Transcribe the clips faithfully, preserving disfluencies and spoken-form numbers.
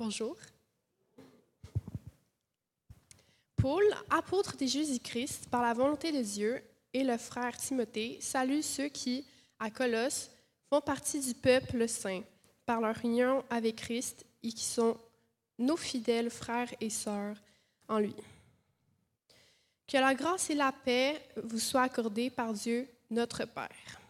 Bonjour. Paul, apôtre de Jésus-Christ, par la volonté de Dieu, et le frère Timothée, saluent ceux qui, à Colosse, font partie du peuple saint, par leur union avec Christ, et qui sont nos fidèles frères et sœurs en lui. Que la grâce et la paix vous soient accordées par Dieu, notre Père.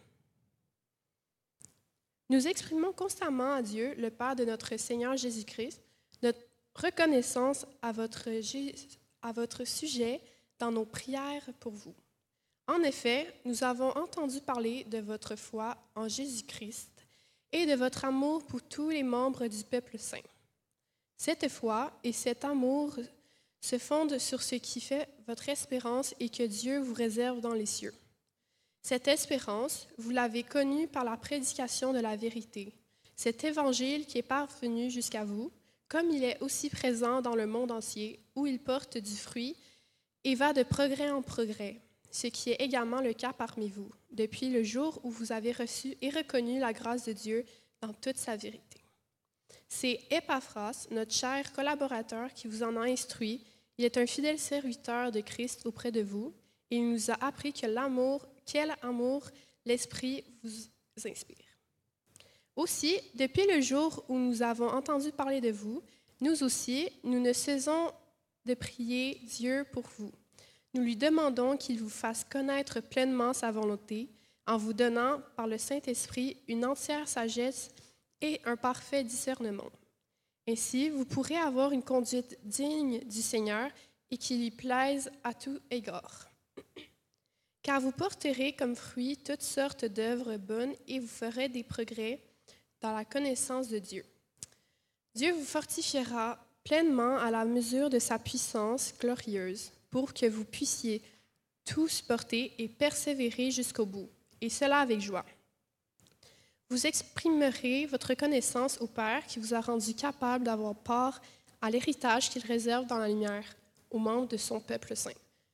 Nous exprimons constamment à Dieu, le Père de notre Seigneur Jésus-Christ, notre reconnaissance à votre, à votre sujet dans nos prières pour vous. En effet, nous avons entendu parler de votre foi en Jésus-Christ et de votre amour pour tous les membres du peuple saint. Cette foi et cet amour se fondent sur ce qui fait votre espérance et que Dieu vous réserve dans les cieux. Cette espérance, vous l'avez connue par la prédication de la vérité, cet évangile qui est parvenu jusqu'à vous, comme il est aussi présent dans le monde entier, où il porte du fruit et va de progrès en progrès, ce qui est également le cas parmi vous, depuis le jour où vous avez reçu et reconnu la grâce de Dieu dans toute sa vérité. C'est Épaphras, notre cher collaborateur, qui vous en a instruit. Il est un fidèle serviteur de Christ auprès de vous, et il nous a appris que l'amour, quel amour l'Esprit vous inspire. Aussi, depuis le jour où nous avons entendu parler de vous, nous aussi, nous ne cessons de prier Dieu pour vous. Nous lui demandons qu'il vous fasse connaître pleinement sa volonté, en vous donnant, par le Saint-Esprit, une entière sagesse et un parfait discernement. Ainsi, vous pourrez avoir une conduite digne du Seigneur et qui lui plaise à tout égard. Car vous porterez comme fruit toutes sortes d'œuvres bonnes et vous ferez des progrès dans la connaissance de Dieu. Dieu vous fortifiera pleinement à la mesure de sa puissance glorieuse pour que vous puissiez tout supporter et persévérer jusqu'au bout, et cela avec joie. Vous exprimerez votre reconnaissance au Père qui vous a rendu capable d'avoir part à l'héritage qu'il réserve dans la lumière aux membres de son peuple saint.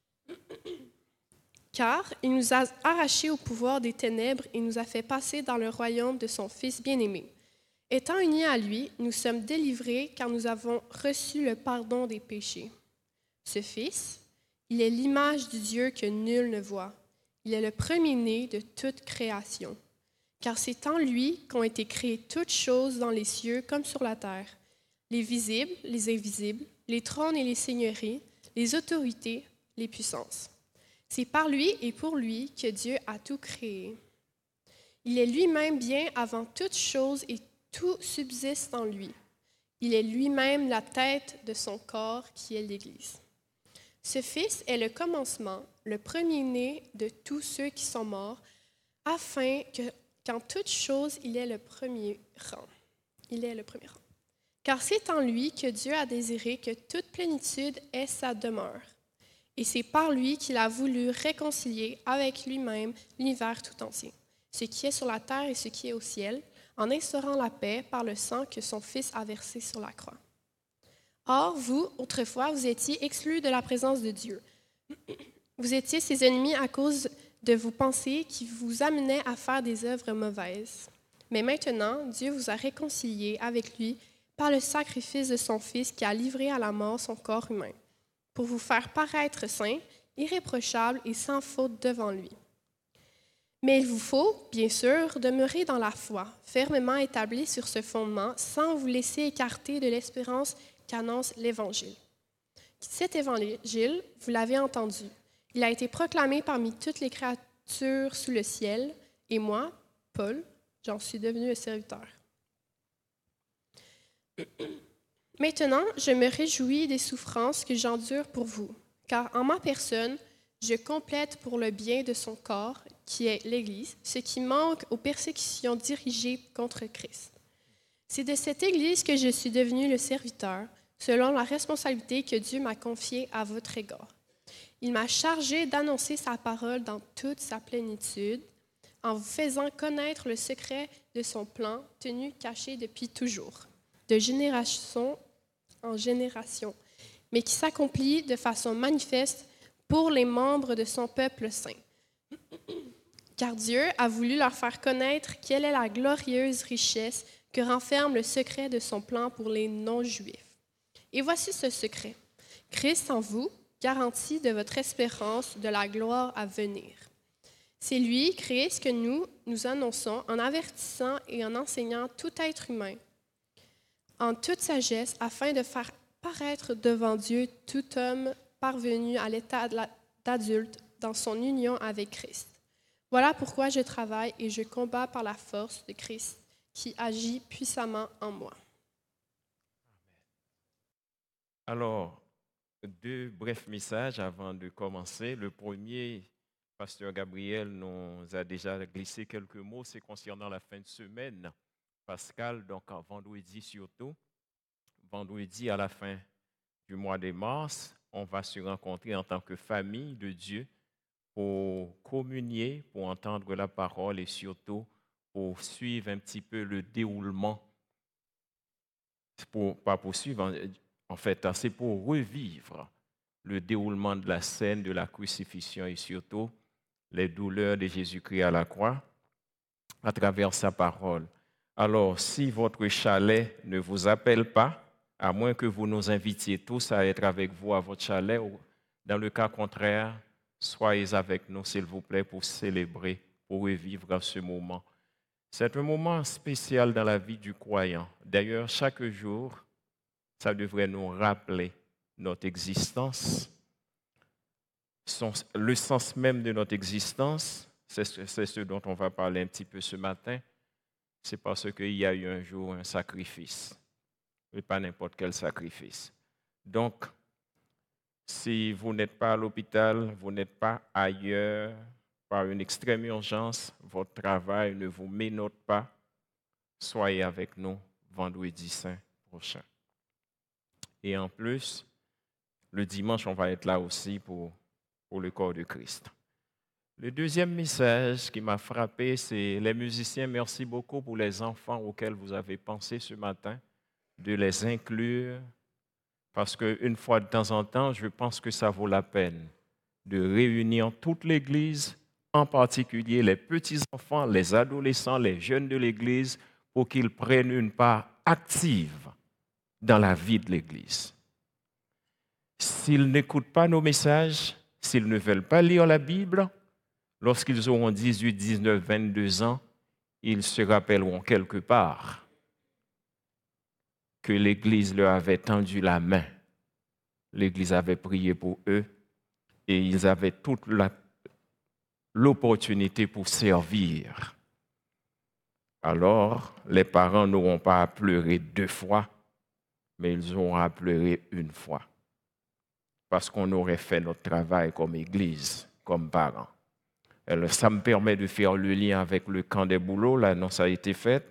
Car il nous a arrachés au pouvoir des ténèbres et nous a fait passer dans le royaume de son Fils bien-aimé. Étant unis à lui, nous sommes délivrés car nous avons reçu le pardon des péchés. Ce Fils, il est l'image du Dieu que nul ne voit. Il est le premier-né de toute création. Car c'est en lui qu'ont été créées toutes choses dans les cieux comme sur la terre, les visibles, les invisibles, les trônes et les seigneuries, les autorités, les puissances. C'est par lui et pour lui que Dieu a tout créé. Il est lui-même bien avant toute chose et tout subsiste en lui. Il est lui-même la tête de son corps qui est l'Église. Ce Fils est le commencement, le premier-né de tous ceux qui sont morts, afin que, qu'en toute chose, il est le premier rang. Il est le premier rang. Car c'est en lui que Dieu a désiré que toute plénitude ait sa demeure. Et c'est par lui qu'il a voulu réconcilier avec lui-même l'univers tout entier, ce qui est sur la terre et ce qui est au ciel, en instaurant la paix par le sang que son Fils a versé sur la croix. Or, vous, autrefois, vous étiez exclus de la présence de Dieu. Vous étiez ses ennemis à cause de vos pensées qui vous amenaient à faire des œuvres mauvaises. Mais maintenant, Dieu vous a réconciliés avec lui par le sacrifice de son Fils qui a livré à la mort son corps humain, pour vous faire paraître saints, irréprochables et sans faute devant lui. Mais il vous faut, bien sûr, demeurer dans la foi, fermement établis sur ce fondement, sans vous laisser écarter de l'espérance qu'annonce l'Évangile. Cet Évangile, vous l'avez entendu. Il a été proclamé parmi toutes les créatures sous le ciel, et moi, Paul, j'en suis devenu un serviteur. Maintenant, je me réjouis des souffrances que j'endure pour vous, car en ma personne, je complète pour le bien de son corps, qui est l'Église, ce qui manque aux persécutions dirigées contre Christ. C'est de cette Église que je suis devenu le serviteur, selon la responsabilité que Dieu m'a confiée à votre égard. Il m'a chargé d'annoncer sa parole dans toute sa plénitude, en vous faisant connaître le secret de son plan, tenu caché depuis toujours, de génération en génération, mais qui s'accomplit de façon manifeste pour les membres de son peuple saint. Car Dieu a voulu leur faire connaître quelle est la glorieuse richesse que renferme le secret de son plan pour les non-juifs. Et voici ce secret. Christ en vous, garantie de votre espérance de la gloire à venir. C'est lui, Christ, que nous nous annonçons en avertissant et en enseignant tout être humain, en toute sagesse, afin de faire paraître devant Dieu tout homme parvenu à l'état d'adulte dans son union avec Christ. Voilà pourquoi je travaille et je combats par la force de Christ qui agit puissamment en moi. Alors, deux brefs messages avant de commencer. Le premier, Pasteur Gabriel nous a déjà glissé quelques mots, c'est concernant la fin de semaine. Pascal, donc en vendredi surtout, vendredi à la fin du mois de mars, on va se rencontrer en tant que famille de Dieu pour communier, pour entendre la parole et surtout pour suivre un petit peu le déroulement, pour, pas pour suivre, en fait, c'est pour revivre le déroulement de la scène de la crucifixion et surtout les douleurs de Jésus-Christ à la croix à travers sa parole. Alors, si votre chalet ne vous appelle pas, à moins que vous nous invitiez tous à être avec vous à votre chalet, ou dans le cas contraire, soyez avec nous, s'il vous plaît, pour célébrer, pour revivre ce moment. C'est un moment spécial dans la vie du croyant. D'ailleurs, chaque jour, ça devrait nous rappeler notre existence, son, le sens même de notre existence. C'est ce, c'est ce dont on va parler un petit peu ce matin. C'est parce qu'il y a eu un jour un sacrifice, et pas n'importe quel sacrifice. Donc, si vous n'êtes pas à l'hôpital, vous n'êtes pas ailleurs, par une extrême urgence, votre travail ne vous ménote pas, soyez avec nous vendredi saint prochain. Et en plus, le dimanche, on va être là aussi pour, pour le corps de Christ. Le deuxième message qui m'a frappé, c'est les musiciens, merci beaucoup pour les enfants auxquels vous avez pensé ce matin, de les inclure, parce qu'une fois de temps en temps, je pense que ça vaut la peine de réunir toute l'Église, en particulier les petits-enfants, les adolescents, les jeunes de l'Église, pour qu'ils prennent une part active dans la vie de l'Église. S'ils n'écoutent pas nos messages, s'ils ne veulent pas lire la Bible, lorsqu'ils auront dix-huit, dix-neuf, vingt-deux ans, ils se rappelleront quelque part que l'Église leur avait tendu la main. L'Église avait prié pour eux et ils avaient toute la, l'opportunité pour servir. Alors, les parents n'auront pas à pleurer deux fois, mais ils auront à pleurer une fois. Parce qu'on aurait fait notre travail comme Église, comme parents. Alors, ça me permet de faire le lien avec le camp des boulots, l'annonce a été faite.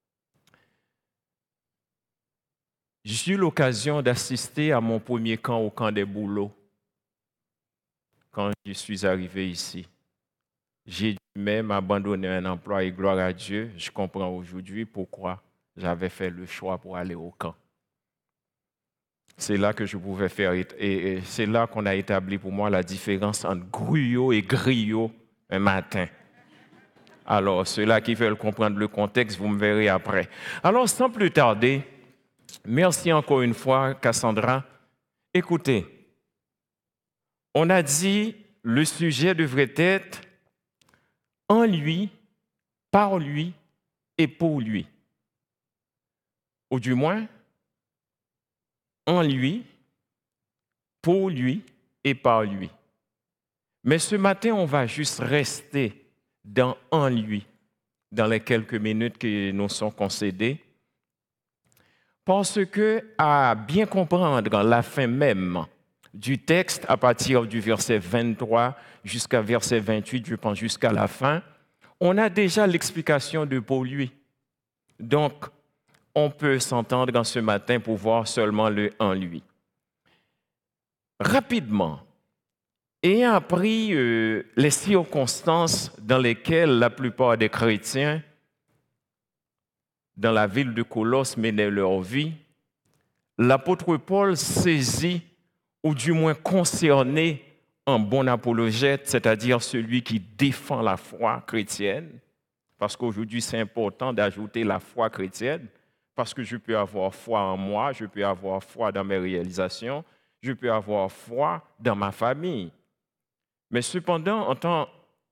J'ai eu l'occasion d'assister à mon premier camp au camp des boulots quand je suis arrivé ici. J'ai dû même abandonner un emploi et gloire à Dieu. Je comprends aujourd'hui pourquoi j'avais fait le choix pour aller au camp. C'est là que je pouvais faire, et c'est là qu'on a établi pour moi la différence entre gruyot et griot un matin. Alors, ceux-là qui veulent comprendre le contexte, vous me verrez après. Alors, sans plus tarder, merci encore une fois, Cassandra. Écoutez, on a dit le sujet devrait être en lui, par lui et pour lui. Ou du moins, en lui, pour lui et par lui. Mais ce matin, on va juste rester dans en lui, dans les quelques minutes qui nous sont concédées, parce que, à bien comprendre la fin même du texte, à partir du verset vingt-trois jusqu'à verset vingt-huit, je pense jusqu'à la fin, on a déjà l'explication de pour lui. Donc, on peut s'entendre en ce matin pour voir seulement le en lui. Rapidement, ayant appris euh, les circonstances dans lesquelles la plupart des chrétiens dans la ville de Colosse menaient leur vie, l'apôtre Paul saisit, ou du moins concerné, un bon apologète, c'est-à-dire celui qui défend la foi chrétienne, parce qu'aujourd'hui, c'est important d'ajouter la foi chrétienne, parce que je peux avoir foi en moi, je peux avoir foi dans mes réalisations, je peux avoir foi dans ma famille. Mais cependant, en tant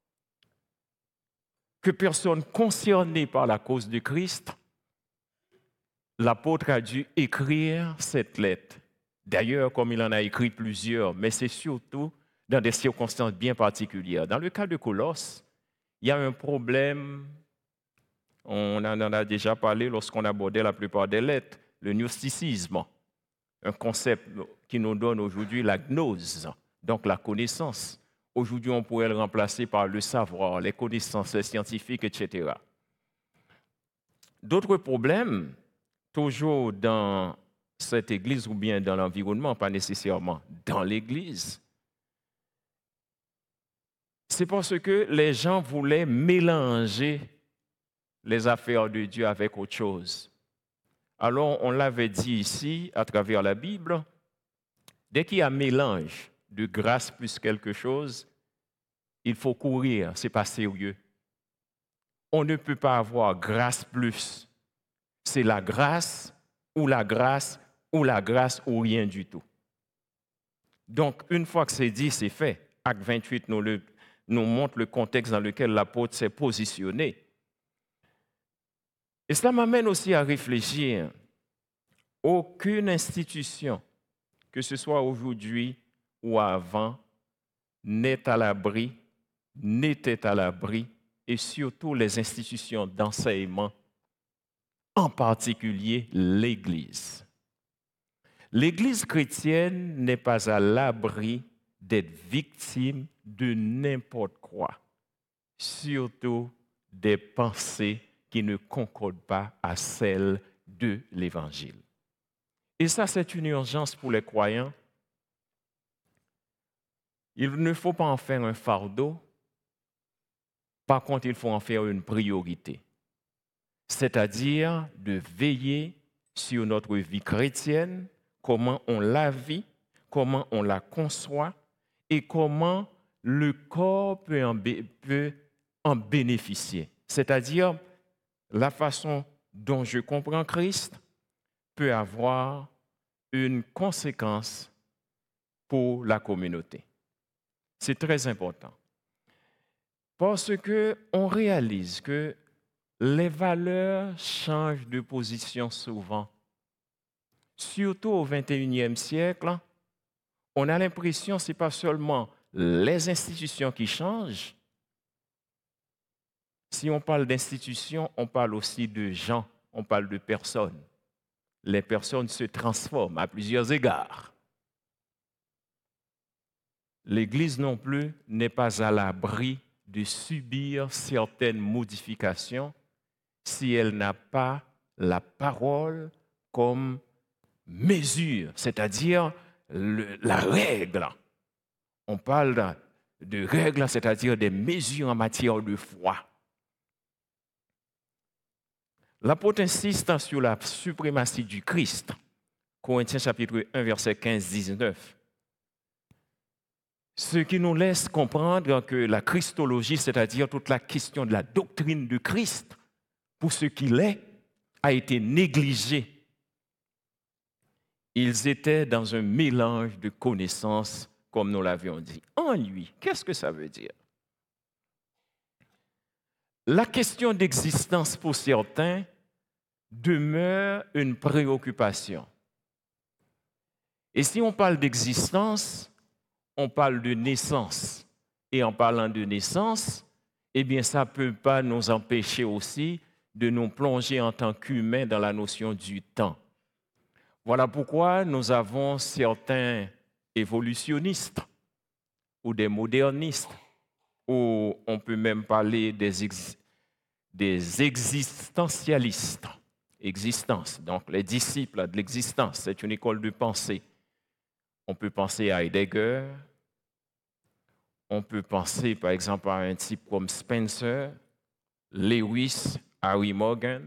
que personne concernée par la cause de Christ, l'apôtre a dû écrire cette lettre. D'ailleurs, comme il en a écrit plusieurs, mais c'est surtout dans des circonstances bien particulières. Dans le cas de Colosse, il y a un problème, on en a déjà parlé lorsqu'on abordait la plupart des lettres, le gnosticisme, un concept qui nous donne aujourd'hui la gnose, donc la connaissance. Aujourd'hui, on pourrait le remplacer par le savoir, les connaissances les scientifiques, et cetera. D'autres problèmes, toujours dans cette église ou bien dans l'environnement, pas nécessairement dans l'église, c'est parce que les gens voulaient mélanger les affaires de Dieu avec autre chose. Alors, on l'avait dit ici, à travers la Bible, dès qu'il y a un mélange de grâce plus quelque chose, il faut courir, ce n'est pas sérieux. On ne peut pas avoir grâce plus. C'est la grâce ou la grâce ou la grâce ou rien du tout. Donc, une fois que c'est dit, c'est fait. Acte vingt-huit nous, le, nous montre le contexte dans lequel l'apôtre s'est positionné. Et cela m'amène aussi à réfléchir. Aucune institution, que ce soit aujourd'hui ou avant, n'est à l'abri, n'était à l'abri, et surtout les institutions d'enseignement, en particulier l'Église. L'Église chrétienne n'est pas à l'abri d'être victime de n'importe quoi, surtout des pensées qui ne concordent pas à celles de l'Évangile. Et ça, c'est une urgence pour les croyants. Il ne faut pas en faire un fardeau. Par contre, il faut en faire une priorité. C'est-à-dire de veiller sur notre vie chrétienne, comment on la vit, comment on la conçoit et comment le corps peut en, bé- peut en bénéficier. C'est-à-dire la façon dont je comprends Christ peut avoir une conséquence pour la communauté. C'est très important. Parce qu'on réalise que les valeurs changent de position souvent. Surtout au vingt et unième siècle, on a l'impression que ce n'est pas seulement les institutions qui changent. Si on parle d'institutions, on parle aussi de gens, on parle de personnes. Les personnes se transforment à plusieurs égards. L'Église non plus n'est pas à l'abri de subir certaines modifications si elle n'a pas la parole comme mesure, c'est-à-dire le, la règle. On parle de règles, c'est-à-dire des mesures en matière de foi. L'apôtre insiste sur la suprématie du Christ. Corinthiens chapitre un, verset quinze à dix-neuf. Ce qui nous laisse comprendre que la christologie, c'est-à-dire toute la question de la doctrine de Christ, pour ce qu'il est, a été négligée. Ils étaient dans un mélange de connaissances, comme nous l'avions dit. En lui, qu'est-ce que ça veut dire? La question d'existence pour certains demeure une préoccupation. Et si on parle d'existence, on parle de naissance. Et en parlant de naissance, eh bien, ça ne peut pas nous empêcher aussi de nous plonger en tant qu'humains dans la notion du temps. Voilà pourquoi nous avons certains évolutionnistes ou des modernistes, ou on peut même parler des, ex- des existentialistes. Existence, donc les disciples de l'existence, c'est une école de pensée. On peut penser à Heidegger, on peut penser par exemple à un type comme Spencer, Lewis, Harry Morgan.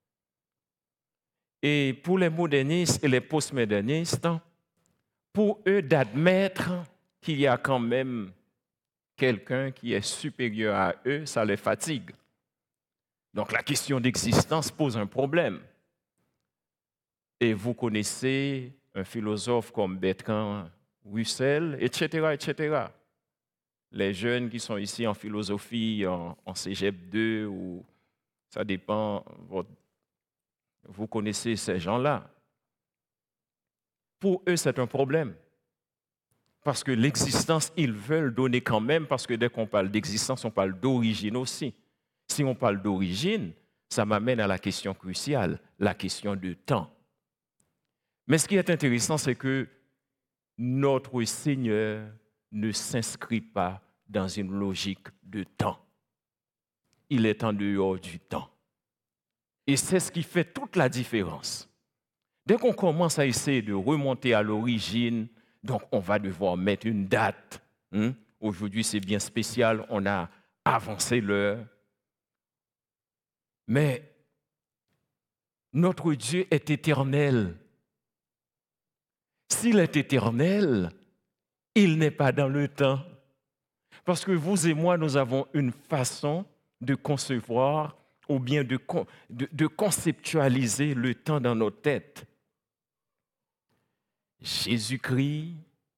Et pour les modernistes et les postmodernistes, pour eux d'admettre qu'il y a quand même quelqu'un qui est supérieur à eux, ça les fatigue. Donc la question d'existence pose un problème. Et vous connaissez un philosophe comme Bertrand Russell, et cetera, et cetera. Les jeunes qui sont ici en philosophie, en, en Cégep deux, ou ça dépend, vous connaissez ces gens-là. Pour eux, c'est un problème. Parce que l'existence, ils veulent donner quand même, parce que dès qu'on parle d'existence, on parle d'origine aussi. Si on parle d'origine, ça m'amène à la question cruciale, la question de temps. Mais ce qui est intéressant, c'est que notre Seigneur ne s'inscrit pas dans une logique de temps. Il est en dehors du temps. Et c'est ce qui fait toute la différence. Dès qu'on commence à essayer de remonter à l'origine, donc on va devoir mettre une date. Hein? Aujourd'hui, c'est bien spécial, on a avancé l'heure. Mais notre Dieu est éternel. S'il est éternel, il n'est pas dans le temps. Parce que vous et moi, nous avons une façon de concevoir ou bien de, de, de conceptualiser le temps dans nos têtes. Jésus-Christ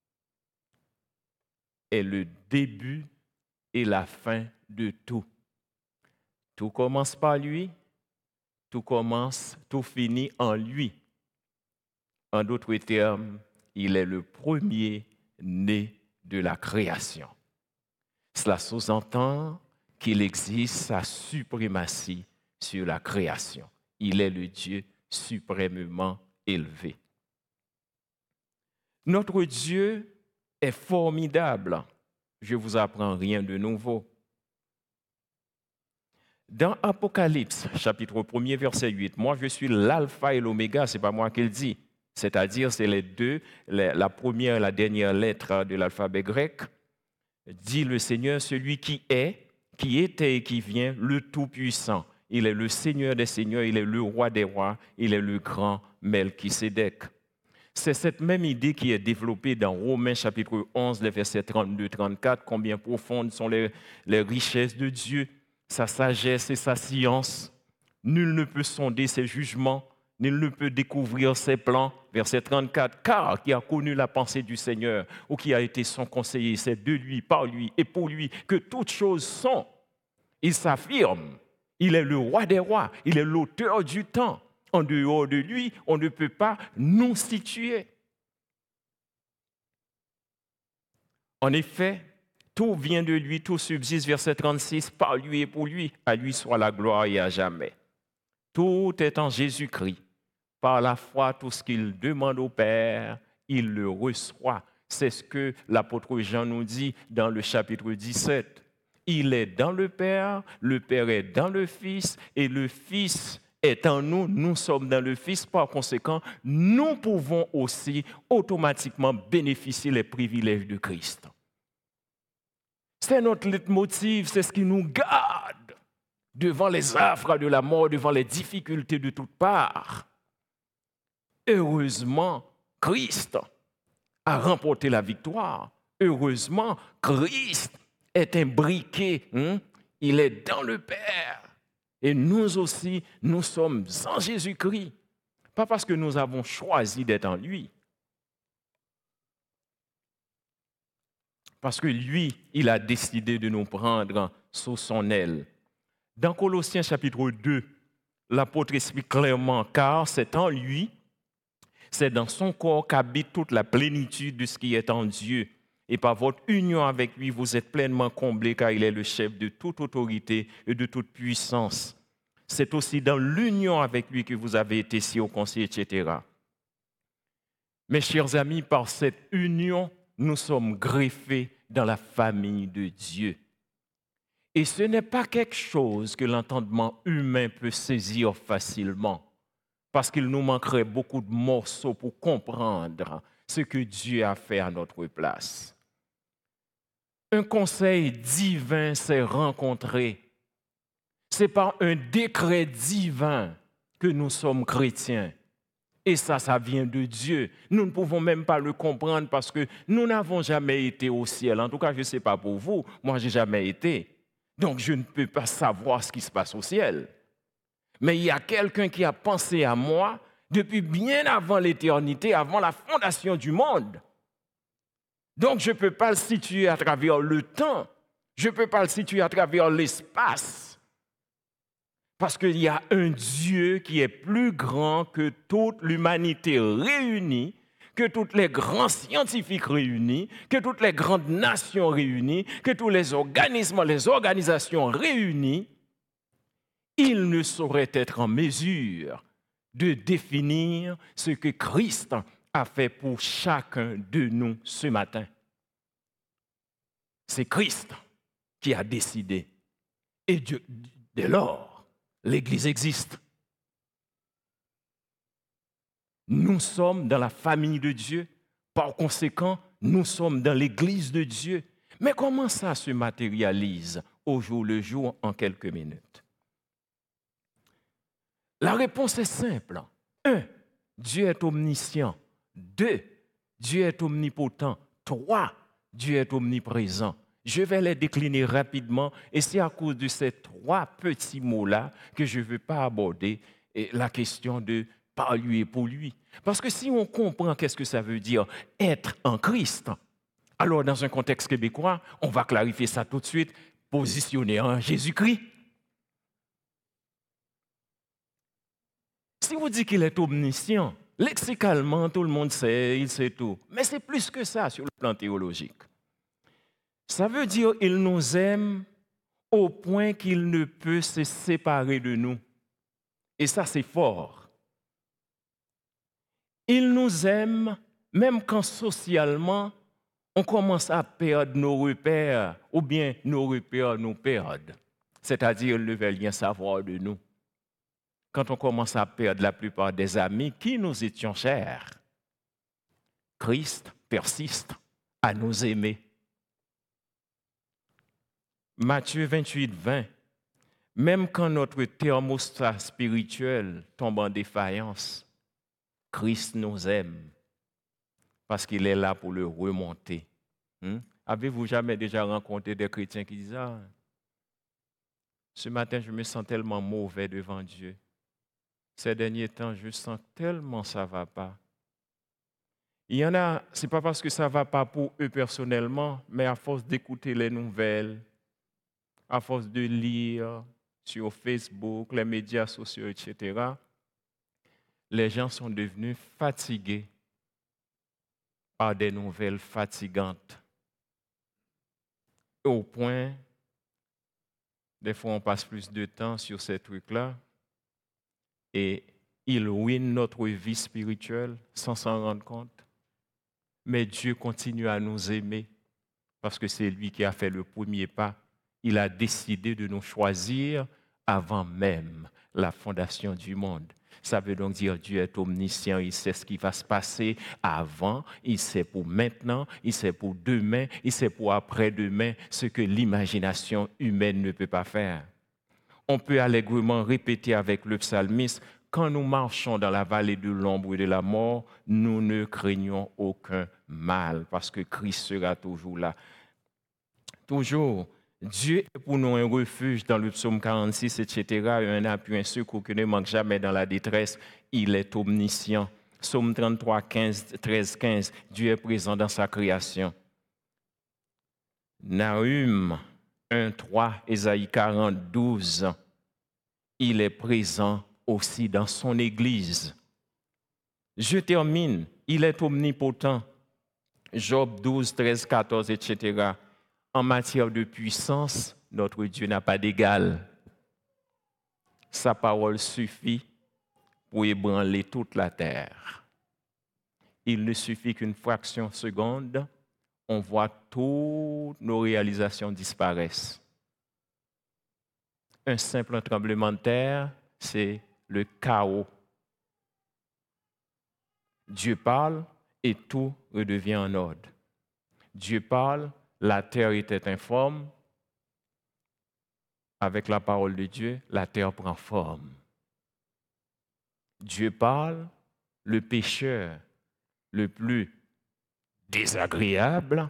est le début et la fin de tout. Tout commence par lui, tout commence, tout finit en lui. En d'autres termes, il est le premier-né de la création. Cela sous-entend qu'il existe sa suprématie sur la création. Il est le Dieu suprêmement élevé. Notre Dieu est formidable. Je ne vous apprends rien de nouveau. Dans Apocalypse, chapitre un, verset huit, moi je suis l'alpha et l'oméga, ce n'est pas moi qui le dis. C'est-à-dire, c'est les deux, la première et la dernière lettre de l'alphabet grec. Dit le Seigneur, celui qui est, qui était et qui vient, le Tout-Puissant. Il est le Seigneur des Seigneurs, il est le Roi des Rois, il est le grand Melchisédek. C'est cette même idée qui est développée dans Romains chapitre onze, les versets trente-deux à trente-quatre, combien profondes sont les, les richesses de Dieu, sa sagesse et sa science. Nul ne peut sonder ses jugements, nul ne peut découvrir ses plans. Verset trente-quatre, car qui a connu la pensée du Seigneur ou qui a été son conseiller, c'est de lui, par lui et pour lui que toutes choses sont. Il s'affirme, il est le roi des rois, il est l'auteur du temps. En dehors de lui, on ne peut pas nous situer. En effet, tout vient de lui, tout subsiste, verset trente-six, par lui et pour lui, à lui soit la gloire et à jamais. Tout est en Jésus-Christ. Par la foi, tout ce qu'il demande au Père, il le reçoit. C'est ce que l'apôtre Jean nous dit dans le chapitre dix-sept. Il est dans le Père, le Père est dans le Fils, et le Fils est en nous, nous sommes dans le Fils. Par conséquent, nous pouvons aussi automatiquement bénéficier les privilèges de Christ. C'est notre leitmotiv, c'est ce qui nous garde devant les affres de la mort, devant les difficultés de toutes parts. Heureusement, Christ a remporté la victoire. Heureusement, Christ est imbriqué. Hein? Il est dans le Père. Et nous aussi, nous sommes en Jésus-Christ. Pas parce que nous avons choisi d'être en lui. Parce que lui, il a décidé de nous prendre sous son aile. Dans Colossiens chapitre deux, l'apôtre explique clairement, car c'est en lui, c'est dans son corps qu'habite toute la plénitude de ce qui est en Dieu. Et par votre union avec lui, vous êtes pleinement comblés, car il est le chef de toute autorité et de toute puissance. C'est aussi dans l'union avec lui que vous avez été circoncis, et cetera. Mes chers amis, par cette union, nous sommes greffés dans la famille de Dieu. Et ce n'est pas quelque chose que l'entendement humain peut saisir facilement, parce qu'il nous manquerait beaucoup de morceaux pour comprendre ce que Dieu a fait à notre place. Un conseil divin s'est rencontré. C'est par un décret divin que nous sommes chrétiens. Et ça, ça vient de Dieu. Nous ne pouvons même pas le comprendre parce que nous n'avons jamais été au ciel. En tout cas, je ne sais pas pour vous, moi, je n'ai jamais été. Donc, je ne peux pas savoir ce qui se passe au ciel. Mais il y a quelqu'un qui a pensé à moi depuis bien avant l'éternité, avant la fondation du monde. Donc, je ne peux pas le situer à travers le temps. Je ne peux pas le situer à travers l'espace. Parce qu'il y a un Dieu qui est plus grand que toute l'humanité réunie, que tous les grands scientifiques réunis, que toutes les grandes nations réunies, que tous les organismes, les organisations réunies. Il ne saurait être en mesure de définir ce que Christ a fait pour chacun de nous ce matin. C'est Christ qui a décidé. Et Dieu, dès lors, l'Église existe. Nous sommes dans la famille de Dieu. Par conséquent, nous sommes dans l'Église de Dieu. Mais comment ça se matérialise au jour le jour en quelques minutes? La réponse est simple. Un, Dieu est omniscient. Deux, Dieu est omnipotent. Trois, Dieu est omniprésent. Je vais les décliner rapidement et c'est à cause de ces trois petits mots-là que je ne veux pas aborder la question de par lui et pour lui. Parce que si on comprend qu'est-ce que ça veut dire être en Christ, alors dans un contexte québécois, on va clarifier ça tout de suite, positionner en Jésus-Christ. Si vous dites qu'il est omniscient, lexicalement, tout le monde sait, il sait tout. Mais c'est plus que ça sur le plan théologique. Ça veut dire qu'il nous aime au point qu'il ne peut se séparer de nous. Et ça, c'est fort. Il nous aime même quand socialement, on commence à perdre nos repères, ou bien nos repères nous perdent. C'est-à-dire, ils ne veulent rien savoir de nous. Quand on commence à perdre la plupart des amis qui nous étions chers, Christ persiste à nous aimer. Matthieu vingt-huit, vingt. Même quand notre thermostat spirituel tombe en défaillance, Christ nous aime parce qu'il est là pour le remonter. Hmm? Avez-vous jamais déjà rencontré des chrétiens qui disent « Ah, ce matin, je me sens tellement mauvais devant Dieu. Ces derniers temps, je sens tellement ça ne va pas. » Il y en a, ce n'est pas parce que ça ne va pas pour eux personnellement, mais à force d'écouter les nouvelles, à force de lire sur Facebook, les médias sociaux, et cetera, les gens sont devenus fatigués par des nouvelles fatigantes. Au point, des fois on passe plus de temps sur ces trucs-là et ils ruinent notre vie spirituelle sans s'en rendre compte. Mais Dieu continue à nous aimer parce que c'est lui qui a fait le premier pas. Il a décidé de nous choisir avant même la fondation du monde. Ça veut donc dire que Dieu est omniscient, il sait ce qui va se passer avant, il sait pour maintenant, il sait pour demain, il sait pour après-demain, ce que l'imagination humaine ne peut pas faire. On peut allègrement répéter avec le psalmiste, quand nous marchons dans la vallée de l'ombre et de la mort, nous ne craignons aucun mal, parce que Christ sera toujours là. Toujours. Dieu est pour nous un refuge dans le psaume quarante-six, et cetera, un appui, un secours qui ne manque jamais dans la détresse. Il est omniscient. Psaume trente-trois, quinze, treize, quinze, Dieu est présent dans sa création. Nahum un, trois, Ésaïe quarante, douze, il est présent aussi dans son Église. Je termine, il est omnipotent. Job douze, treize, quatorze, et cetera. En matière de puissance, notre Dieu n'a pas d'égal. Sa parole suffit pour ébranler toute la terre. Il ne suffit qu'une fraction de seconde, on voit toutes nos réalisations disparaissent. Un simple tremblement de terre, c'est le chaos. Dieu parle et tout redevient en ordre. Dieu parle, la terre était informe. Avec la parole de Dieu, la terre prend forme. Dieu parle, le pécheur le plus désagréable.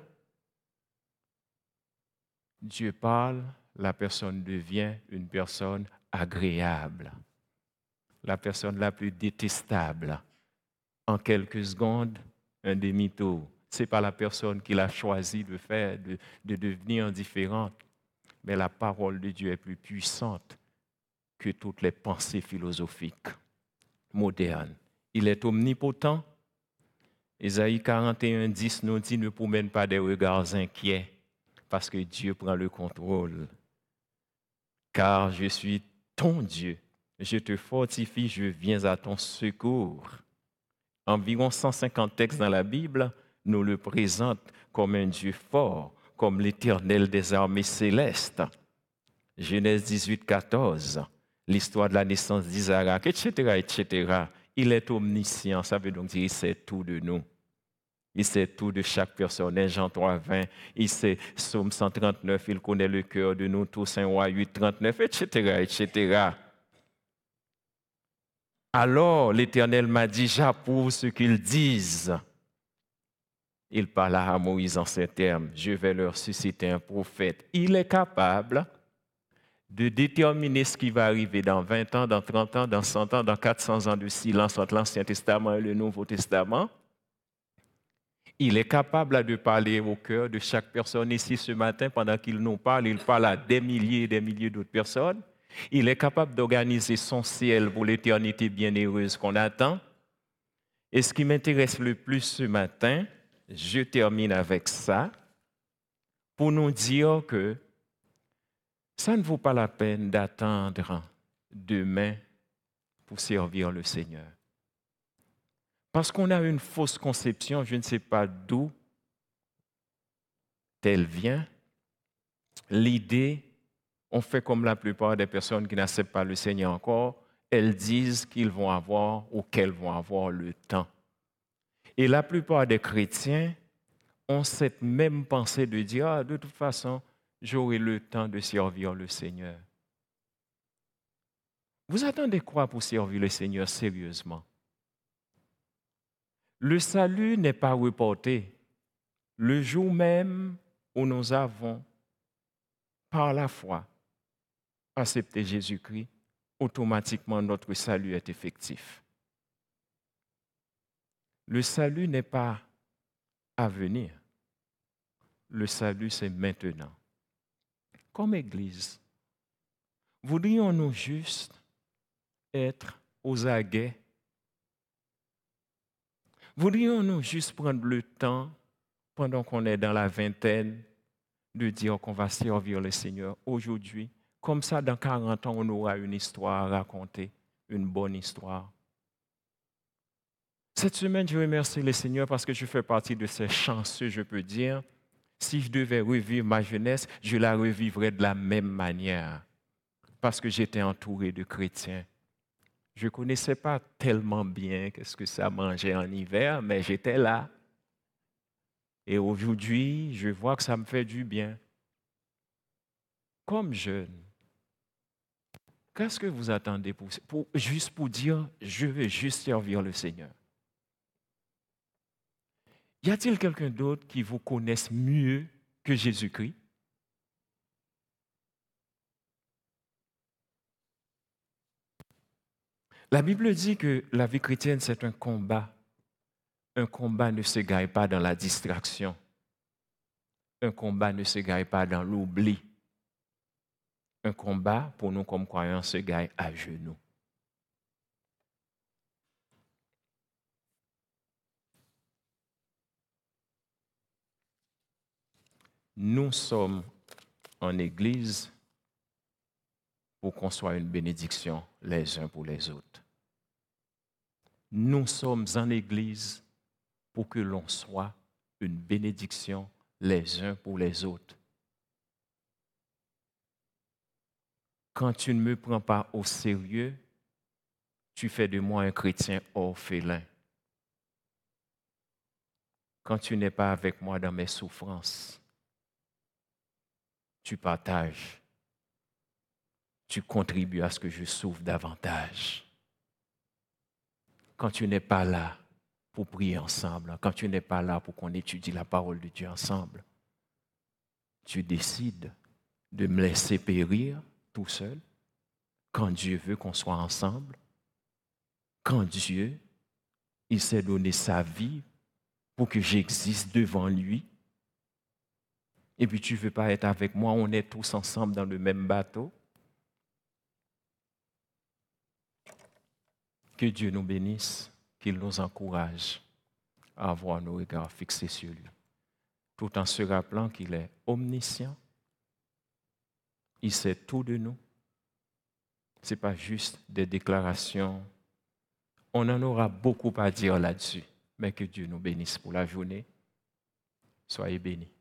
Dieu parle, la personne devient une personne agréable. la personne la plus détestable. En quelques secondes, un demi-tour. Ce n'est pas la personne qui l'a choisi de faire, de, de devenir indifférente, mais la parole de Dieu est plus puissante que toutes les pensées philosophiques modernes. Il est omnipotent. Ésaïe quarante et un, dix nous dit « Ne promène pas des regards inquiets, parce que Dieu prend le contrôle. Car je suis ton Dieu, je te fortifie, je viens à ton secours. » Environ cent cinquante textes dans la Bible nous le présentent comme un Dieu fort, comme l'Éternel des armées célestes. Genèse dix-huit, quatorze, l'histoire de la naissance d'Isaac, et cetera, et cetera. Il est omniscient, ça veut donc dire qu'il sait tout de nous. Il sait tout de chaque personne. Jean trois, vingt, il sait Psaume cent trente-neuf, il connaît le cœur de nous tous, un roi huit, trente-neuf, et cetera, et cetera. Alors l'Éternel m'a dit, j'approuve ce qu'ils disent. Il parla à Moïse en ces termes, je vais leur susciter un prophète. Il est capable de déterminer ce qui va arriver dans vingt ans, dans trente ans, dans cent ans, dans quatre cents ans de silence entre l'Ancien Testament et le Nouveau Testament. Il est capable de parler au cœur de chaque personne ici ce matin. Pendant qu'il nous parle, il parle à des milliers et des milliers d'autres personnes. Il est capable d'organiser son ciel pour l'éternité bienheureuse qu'on attend. Et ce qui m'intéresse le plus ce matin, je termine avec ça, pour nous dire que ça ne vaut pas la peine d'attendre demain pour servir le Seigneur. Parce qu'on a une fausse conception, je ne sais pas d'où elle vient. L'idée, on fait comme la plupart des personnes qui n'acceptent pas le Seigneur encore, elles disent qu'ils vont avoir ou qu'elles vont avoir le temps. Et la plupart des chrétiens ont cette même pensée de dire, ah, de toute façon, j'aurai le temps de servir le Seigneur. Vous attendez quoi pour servir le Seigneur sérieusement? Le salut n'est pas reporté. Le jour même où nous avons, par la foi, accepté Jésus-Christ, automatiquement notre salut est effectif. Le salut n'est pas à venir. Le salut, c'est maintenant. Comme Église, voudrions-nous juste être aux aguets? Voudrions-nous juste prendre le temps, pendant qu'on est dans la vingtaine, de dire qu'on va servir le Seigneur aujourd'hui? Comme ça, dans quarante ans, on aura une histoire à raconter, une bonne histoire. Cette semaine, je remercie le Seigneur parce que je fais partie de ces chanceux, je peux dire. Si je devais revivre ma jeunesse, je la revivrais de la même manière. Parce que j'étais entouré de chrétiens. Je ne connaissais pas tellement bien qu'est-ce que ça mangeait en hiver, mais j'étais là. Et aujourd'hui, je vois que ça me fait du bien. Comme jeune, qu'est-ce que vous attendez pour, pour, juste pour dire, je veux juste servir le Seigneur? Y a-t-il quelqu'un d'autre qui vous connaisse mieux que Jésus-Christ? La Bible dit que la vie chrétienne, c'est un combat. Un combat ne se gagne pas dans la distraction. Un combat ne se gagne pas dans l'oubli. Un combat, pour nous comme croyants, se gagne à genoux. Nous sommes en Église pour qu'on soit une bénédiction les uns pour les autres. Nous sommes en Église pour que l'on soit une bénédiction les uns pour les autres. Quand tu ne me prends pas au sérieux, tu fais de moi un chrétien orphelin. Quand tu n'es pas avec moi dans mes souffrances, tu partages, tu contribues à ce que je souffre davantage. Quand tu n'es pas là pour prier ensemble, quand tu n'es pas là pour qu'on étudie la parole de Dieu ensemble, tu décides de me laisser périr tout seul quand Dieu veut qu'on soit ensemble. quand Dieu, il s'est donné sa vie pour que j'existe devant lui. Et puis tu ne veux pas être avec moi, on est tous ensemble dans le même bateau. Que Dieu nous bénisse, qu'il nous encourage à avoir nos regards fixés sur lui, tout en se rappelant qu'il est omniscient, il sait tout de nous. Ce n'est pas juste des déclarations. On en aura beaucoup à dire là-dessus, mais que Dieu nous bénisse pour la journée. Soyez bénis.